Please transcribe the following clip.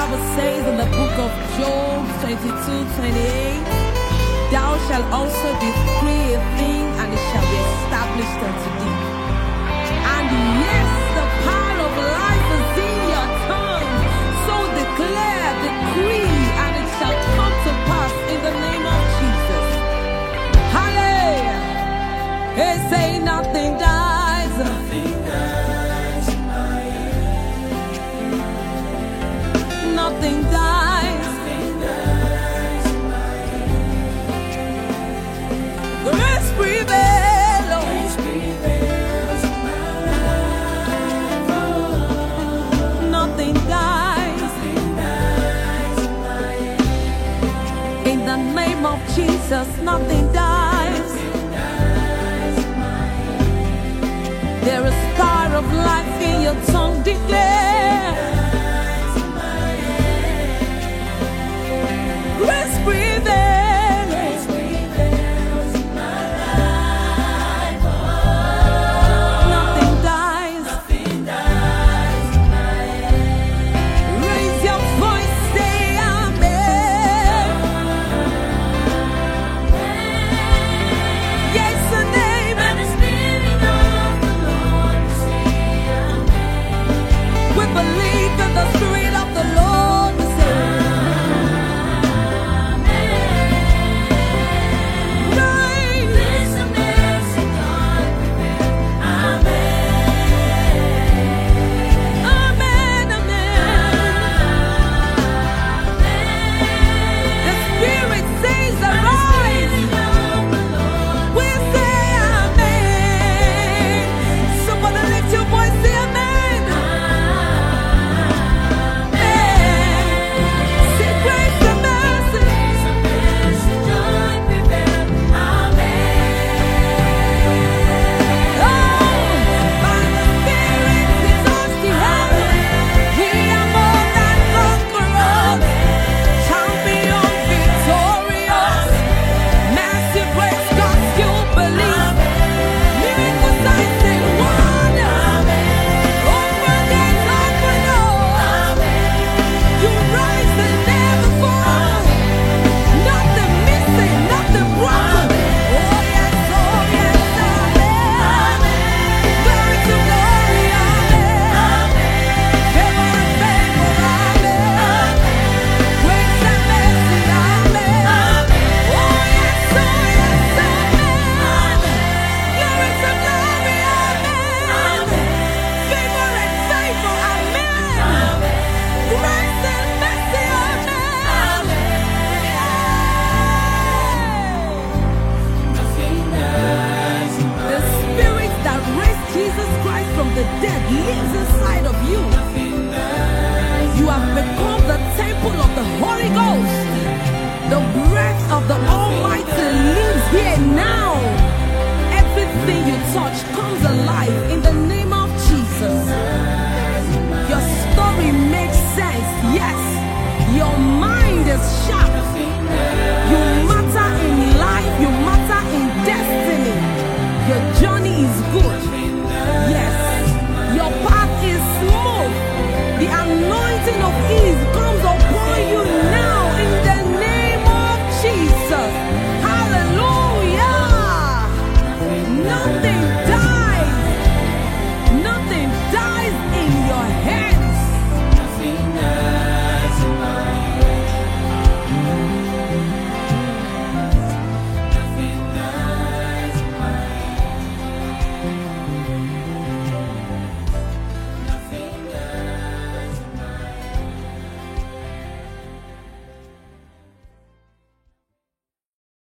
Bible says in the book of Job 22:28, thou shalt also decree a thing, and it shall be established unto thee. And yes, the power of life is in your tongue. So declare, decree, and it shall come to pass in the name of Jesus. Hallelujah. Hey, say nothing dies. Nothing dies in my end. Nothing dies. Nothing dies in my end. Grace prevails. Grace prevails in my life. Oh, Nothing dies. nothing dies in my end. In the name of Jesus, nothing